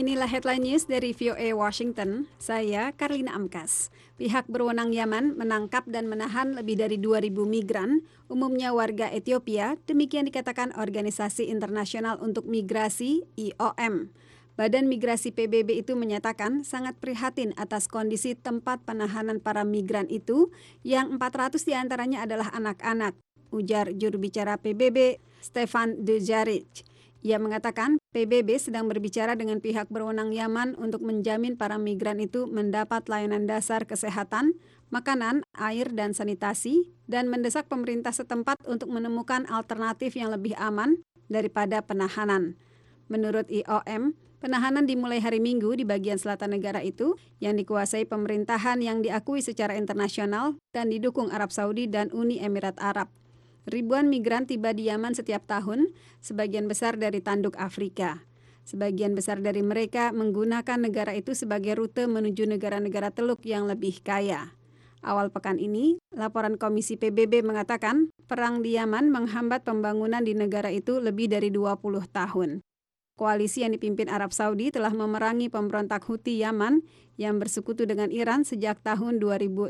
Inilah headline news dari VOA Washington. Saya Karlina Amkas. Pihak berwenang Yaman menangkap dan menahan lebih dari 2.000 migran, umumnya warga Ethiopia, demikian dikatakan Organisasi Internasional untuk Migrasi (IOM). Badan Migrasi PBB itu menyatakan sangat prihatin atas kondisi tempat penahanan para migran itu, yang 400 diantaranya adalah anak-anak, ujar juru bicara PBB Stefan Dujarric. Ia mengatakan PBB sedang berbicara dengan pihak berwenang Yaman untuk menjamin para migran itu mendapat layanan dasar kesehatan, makanan, air, dan sanitasi, dan mendesak pemerintah setempat untuk menemukan alternatif yang lebih aman daripada penahanan. Menurut IOM, penahanan dimulai hari Minggu di bagian selatan negara itu yang dikuasai pemerintahan yang diakui secara internasional dan didukung Arab Saudi dan Uni Emirat Arab. Ribuan migran tiba di Yaman setiap tahun, sebagian besar dari tanduk Afrika. Sebagian besar dari mereka menggunakan negara itu sebagai rute menuju negara-negara teluk yang lebih kaya. Awal pekan ini, laporan Komisi PBB mengatakan perang di Yaman menghambat pembangunan di negara itu lebih dari 20 tahun. Koalisi yang dipimpin Arab Saudi telah memerangi pemberontak Houthi Yaman yang bersekutu dengan Iran sejak tahun 2015.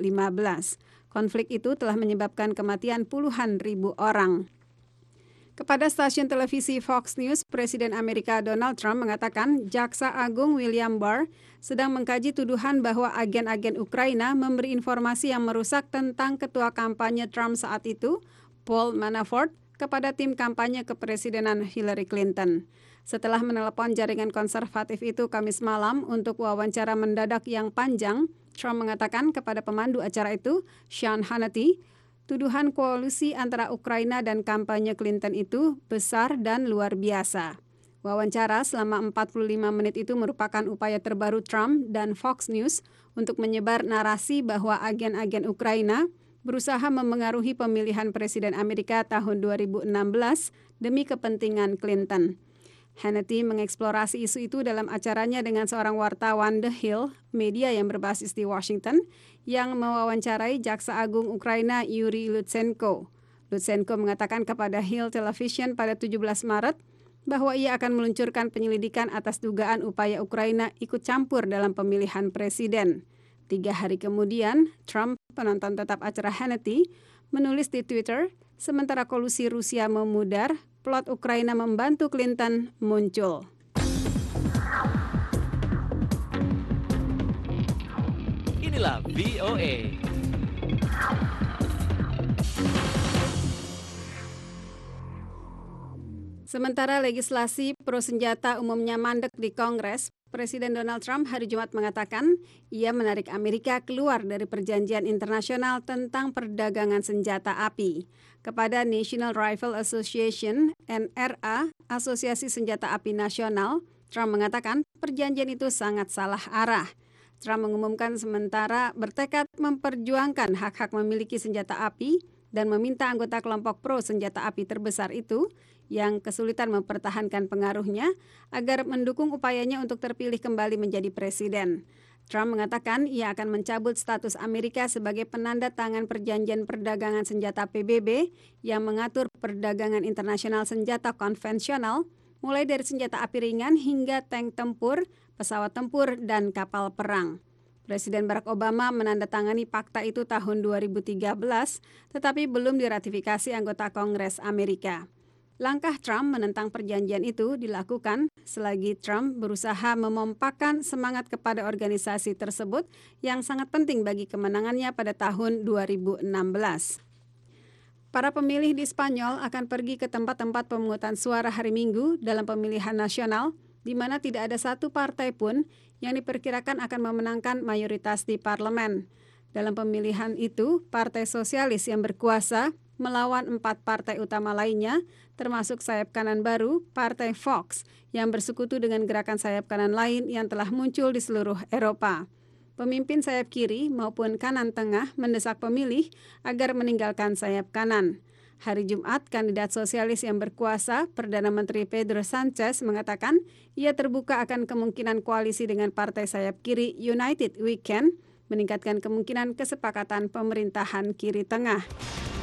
Konflik itu telah menyebabkan kematian puluhan ribu orang. Kepada stasiun televisi Fox News, Presiden Amerika Donald Trump mengatakan Jaksa Agung William Barr sedang mengkaji tuduhan bahwa agen-agen Ukraina memberi informasi yang merusak tentang ketua kampanye Trump saat itu, Paul Manafort, kepada tim kampanye kepresidenan Hillary Clinton. Setelah menelepon jaringan konservatif itu Kamis malam untuk wawancara mendadak yang panjang, Trump mengatakan kepada pemandu acara itu, Sean Hannity, tuduhan koalisi antara Ukraina dan kampanye Clinton itu besar dan luar biasa. Wawancara selama 45 menit itu merupakan upaya terbaru Trump dan Fox News untuk menyebar narasi bahwa agen-agen Ukraina berusaha memengaruhi pemilihan Presiden Amerika tahun 2016 demi kepentingan Clinton. Hannity mengeksplorasi isu itu dalam acaranya dengan seorang wartawan The Hill, media yang berbasis di Washington, yang mewawancarai Jaksa Agung Ukraina Yuri Lutsenko. Lutsenko mengatakan kepada Hill Television pada 17 Maret bahwa ia akan meluncurkan penyelidikan atas dugaan upaya Ukraina ikut campur dalam pemilihan presiden. 3 hari kemudian, Trump, penonton tetap acara Hannity, menulis di Twitter, sementara kolusi Rusia memudar, plot Ukraina membantu Clinton muncul. Inilah VOA. Sementara legislasi pro senjata umumnya mandek di Kongres, Presiden Donald Trump hari Jumat mengatakan ia menarik Amerika keluar dari perjanjian internasional tentang perdagangan senjata api. Kepada National Rifle Association, NRA, Asosiasi Senjata Api Nasional, Trump mengatakan perjanjian itu sangat salah arah. Trump mengumumkan sementara bertekad memperjuangkan hak-hak memiliki senjata api dan meminta anggota kelompok pro senjata api terbesar itu yang kesulitan mempertahankan pengaruhnya agar mendukung upayanya untuk terpilih kembali menjadi presiden. Trump mengatakan ia akan mencabut status Amerika sebagai penanda tangan perjanjian perdagangan senjata PBB yang mengatur perdagangan internasional senjata konvensional, mulai dari senjata api ringan hingga tank tempur, pesawat tempur, dan kapal perang. Presiden Barack Obama menandatangani fakta itu tahun 2013, tetapi belum diratifikasi anggota Kongres Amerika. Langkah Trump menentang perjanjian itu dilakukan selagi Trump berusaha memompakan semangat kepada organisasi tersebut yang sangat penting bagi kemenangannya pada tahun 2016. Para pemilih di Spanyol akan pergi ke tempat-tempat pemungutan suara hari Minggu dalam pemilihan nasional, di mana tidak ada satu partai pun yang diperkirakan akan memenangkan mayoritas di parlemen. Dalam pemilihan itu, Partai Sosialis yang berkuasa melawan 4 partai utama lainnya, termasuk sayap kanan baru, Partai Vox, yang bersekutu dengan gerakan sayap kanan lain yang telah muncul di seluruh Eropa. Pemimpin sayap kiri maupun kanan tengah mendesak pemilih agar meninggalkan sayap kanan. Hari Jumat, kandidat sosialis yang berkuasa, Perdana Menteri Pedro Sanchez, mengatakan ia terbuka akan kemungkinan koalisi dengan partai sayap kiri United We Can, meningkatkan kemungkinan kesepakatan pemerintahan kiri tengah.